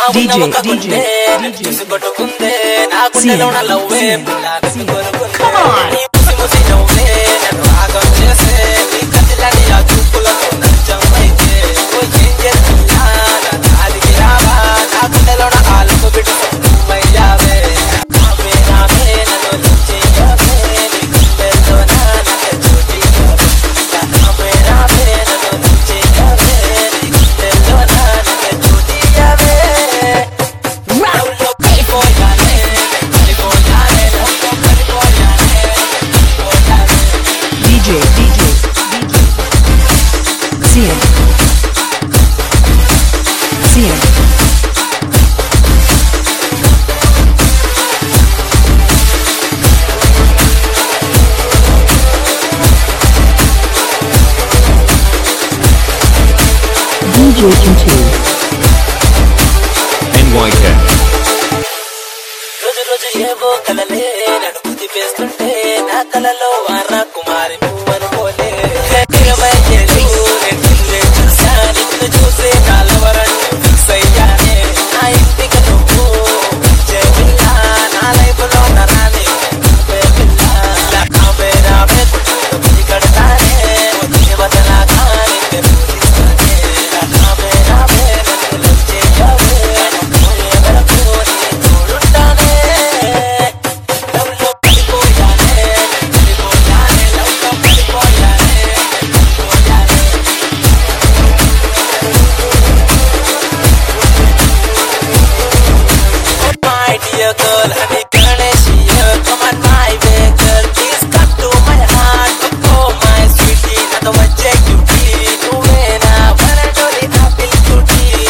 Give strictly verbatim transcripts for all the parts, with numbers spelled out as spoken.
DJ DJ చూసుకొట్టుకుందే నా గుండెలోన లవ్వే పిల్లని కొరుకుందే come on ముసి ముసి నవ్వే నన్ను ఆగం చేసే నీ కళ్ళని ఆ చూపులతో నచ్చమైతే ఓ ఏం చేస్తున్నా నా దారికి రావా నా గుండెలోన ఆలుకు బిడ్డ నువ్వయ్యావే నావే నావే నన్ను లుచ్చేయవే నీ గుండెలో నాకే చూడియవే నావే నావే నన్ను లుచ్చేయవే నీ గుండెలో నాకే చూడియవే DJ DJ Sia Sia D J Kintu N Y K రోజు రోజు ఏవో కలలే నడుము తిప్పేస్తుంటే నా కలలో వాన కుమారి నువ్వనుకోలే ఇరవై ఏళ్ళు నేను చూసా నిన్ను చూసే కాలవరంటూ ఫిక్స్ అయ్యానే నా ఇంటికి నువ్వు వచ్చే పిల్ల నా లైఫ్ లో నరానే నువ్వే పిల్ల నావే నావే కుటుంబం కడతానే వచ్చే బదలాగా నిన్ను పూజిస్తానే నావే నావే నన్ను లవ్ చేయవే పోయే వరకు నీ తోడుంటానే లవ్ లో పడిపోయానే పడిపోయానే లవ్ లో పడిపోయానే పడిపోయానే My dear girl, honey Ganesh here, come on my way girl, please come to my heart, oh my sweetie, nato vajje cutie, nuve na varadoli na pill cutie.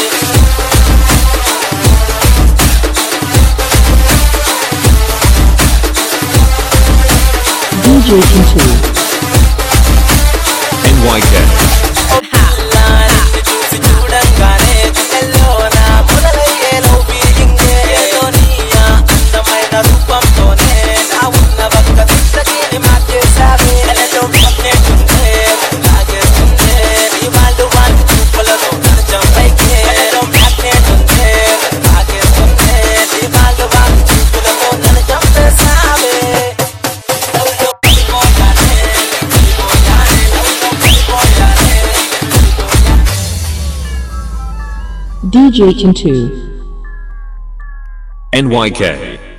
D J Kintu N Y K చూసి చూడంగానే గుండెల్లోన మొదలయ్యే love feeling ఏదోనియా అందమైన రూపంతోనే నా ఉన్న ఒక్క చిత్తగిని మార్చేసావే ఎలలో magnet ఉందే లాగేస్తుందే నీ వాళ్ళు వాళ్ళ చూపులతో నచ్చం పైకే ఎలలో మ్యాగ్నెట్ ఉందే లాగేస్తుందే నీ వాళ్ళు వాళ్ళ చూపులతో నన్ను చంపేసావే లవ్ లో పడిపోయానే పడిపోయానే లవ్ లో పడిపోయానే D J Kintu N Y K